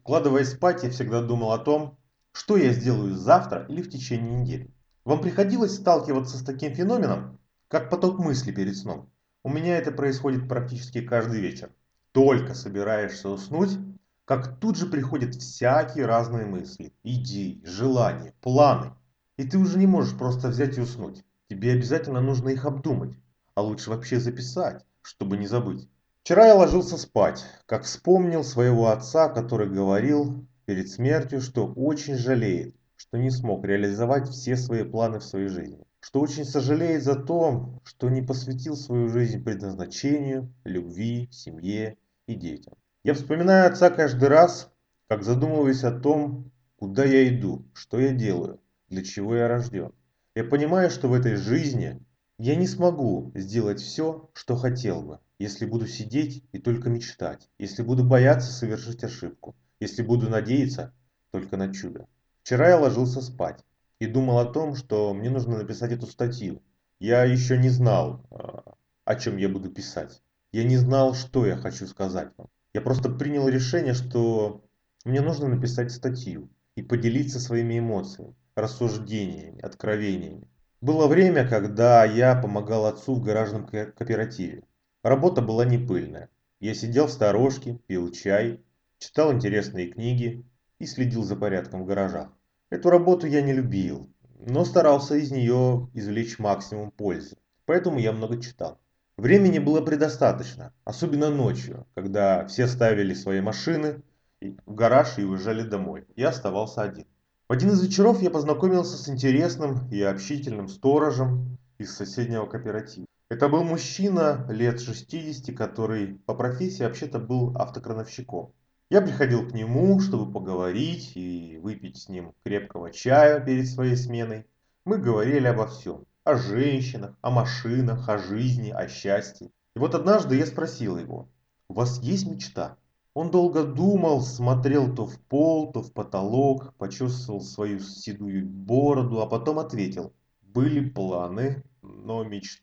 Укладываясь спать, я всегда думал о том, что я сделаю завтра или в течение недели. Вам приходилось сталкиваться с таким феноменом, как поток мыслей перед сном? У меня это происходит практически каждый вечер. Только собираешься уснуть, как тут же приходят всякие разные мысли, идеи, желания, планы. И ты уже не можешь просто взять и уснуть. Тебе обязательно нужно их обдумать, а лучше вообще записать, чтобы не забыть. Вчера я ложился спать, как вспомнил своего отца, который говорил перед смертью, что очень жалеет, что не смог реализовать все свои планы в своей жизни, что очень сожалеет за то, что не посвятил свою жизнь предназначению, любви, семье и детям. Я вспоминаю отца каждый раз, как задумываюсь о том, куда я иду, что я делаю, для чего я рожден. Я понимаю, что в этой жизни я не смогу сделать все, что хотел бы, если буду сидеть и только мечтать, если буду бояться совершить ошибку, если буду надеяться только на чудо. Вчера я ложился спать и думал о том, что мне нужно написать эту статью. Я еще не знал, о чем я буду писать. Я не знал, что я хочу сказать вам. Я просто принял решение, что мне нужно написать статью и поделиться своими эмоциями, рассуждениями, откровениями. Было время, когда я помогал отцу в гаражном кооперативе. Работа была не пыльная. Я сидел в сторожке, пил чай, читал интересные книги и следил за порядком в гаражах. Эту работу я не любил, но старался из нее извлечь максимум пользы. Поэтому я много читал. Времени было предостаточно, особенно ночью, когда все ставили свои машины в гараж и уезжали домой. Я оставался один. В один из вечеров я познакомился с интересным и общительным сторожем из соседнего кооператива. Это был мужчина лет 60, который по профессии вообще-то был автокрановщиком. Я приходил к нему, чтобы поговорить и выпить с ним крепкого чая перед своей сменой. Мы говорили обо всем. О женщинах, о машинах, о жизни, о счастье. И вот однажды я спросил его: «У вас есть мечта?» Он долго думал, смотрел то в пол, то в потолок, почесывал свою седую бороду, а потом ответил: «Были планы, но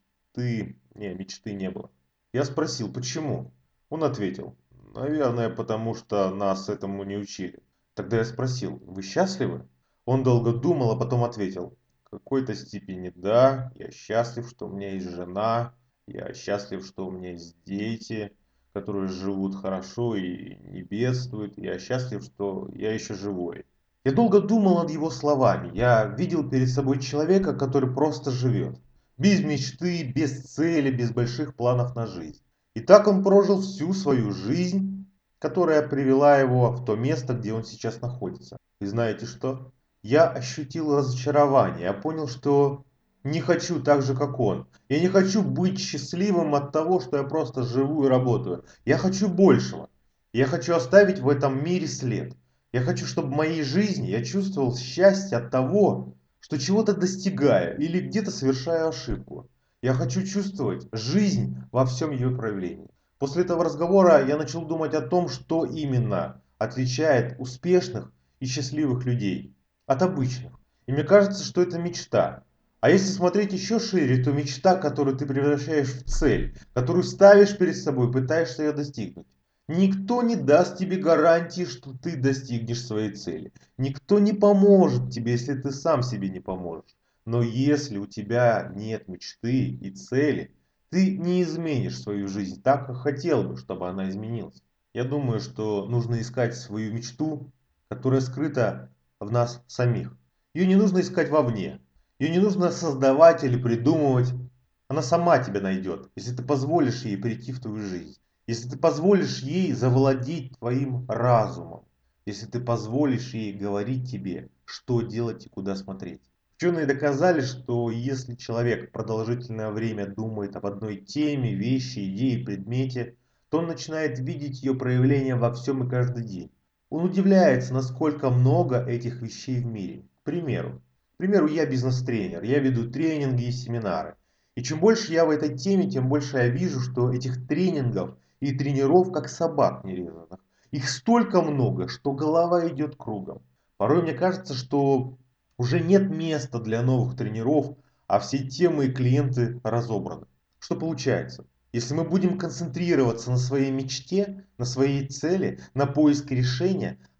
мечты не было». Я спросил: «Почему?» Он ответил: «Наверное, потому что нас этому не учили». Тогда я спросил: «Вы счастливы?» Он долго думал, а потом ответил: «В какой-то степени да, я счастлив, что у меня есть жена, я счастлив, что у меня есть дети, которые живут хорошо и не бедствуют. Я счастлив, что я еще живой». Я долго думал над его словами. Я видел перед собой человека, который просто живет. Без мечты, без цели, без больших планов на жизнь. И так он прожил всю свою жизнь, которая привела его в то место, где он сейчас находится. И знаете что? Я ощутил разочарование. Я понял, что не хочу так же, как он. Я не хочу быть счастливым от того, что я просто живу и работаю. Я хочу большего. Я хочу оставить в этом мире след. Я хочу, чтобы в моей жизни я чувствовал счастье от того, что чего-то достигаю или где-то совершаю ошибку. Я хочу чувствовать жизнь во всем ее проявлении. После этого разговора я начал думать о том, что именно отличает успешных и счастливых людей от обычных. И мне кажется, что это мечта. А если смотреть еще шире, то мечта, которую ты превращаешь в цель, которую ставишь перед собой, пытаешься ее достигнуть. Никто не даст тебе гарантии, что ты достигнешь своей цели. Никто не поможет тебе, если ты сам себе не поможешь. Но если у тебя нет мечты и цели, ты не изменишь свою жизнь так, как хотел бы, чтобы она изменилась. Я думаю, что нужно искать свою мечту, которая скрыта в нас самих. Ее не нужно искать вовне. Ее не нужно создавать или придумывать. Она сама тебя найдет, если ты позволишь ей прийти в твою жизнь. Если ты позволишь ей завладеть твоим разумом. Если ты позволишь ей говорить тебе, что делать и куда смотреть. Ученые доказали, что если человек продолжительное время думает об одной теме, вещи, идее, предмете, то он начинает видеть ее проявление во всем и каждый день. Он удивляется, насколько много этих вещей в мире. К примеру, я бизнес-тренер, я веду тренинги и семинары. И чем больше я в этой теме, тем больше я вижу, что этих тренингов и тренеров как собак нерезанных. Их столько много, что голова идет кругом. Порой мне кажется, что уже нет места для новых тренеров, а все темы и клиенты разобраны. Что получается? Если мы будем концентрироваться на своей мечте, на своей цели, на поиске решения,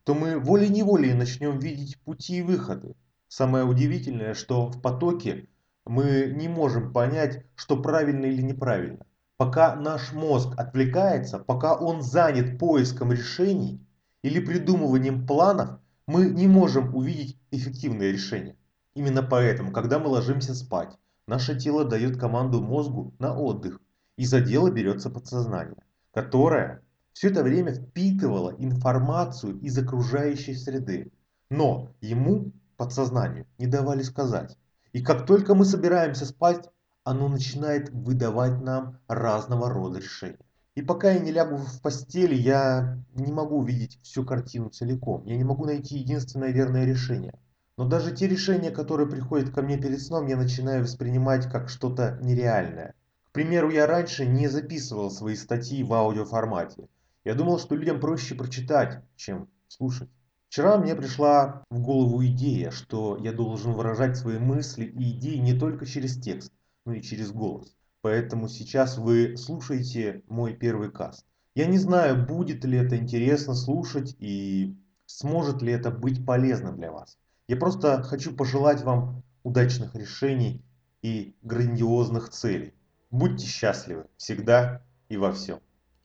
то мы волей-неволей начнем видеть пути и выходы. Самое удивительное, что в потоке мы не можем понять, что правильно или неправильно. Пока наш мозг отвлекается, пока он занят поиском решений или придумыванием планов, мы не можем увидеть эффективное решение. Именно поэтому, когда мы ложимся спать, наше тело дает команду мозгу на отдых, и за дело берется подсознание, которое все это время впитывало информацию из окружающей среды. Но ему, подсознанию, не давали сказать. И как только мы собираемся спать, оно начинает выдавать нам разного рода решения. И пока я не лягу в постели, я не могу увидеть всю картину целиком. Я не могу найти единственное верное решение. Но даже те решения, которые приходят ко мне перед сном, я начинаю воспринимать как что-то нереальное. К примеру, я раньше не записывал свои статьи в аудиоформате. Я думал, что людям проще прочитать, чем слушать. Вчера мне пришла в голову идея, что я должен выражать свои мысли и идеи не только через текст, но и через голос. Поэтому сейчас вы слушаете мой первый каст. Я не знаю, будет ли это интересно слушать и сможет ли это быть полезным для вас. Я просто хочу пожелать вам удачных решений и грандиозных целей. Будьте счастливы всегда и во всем.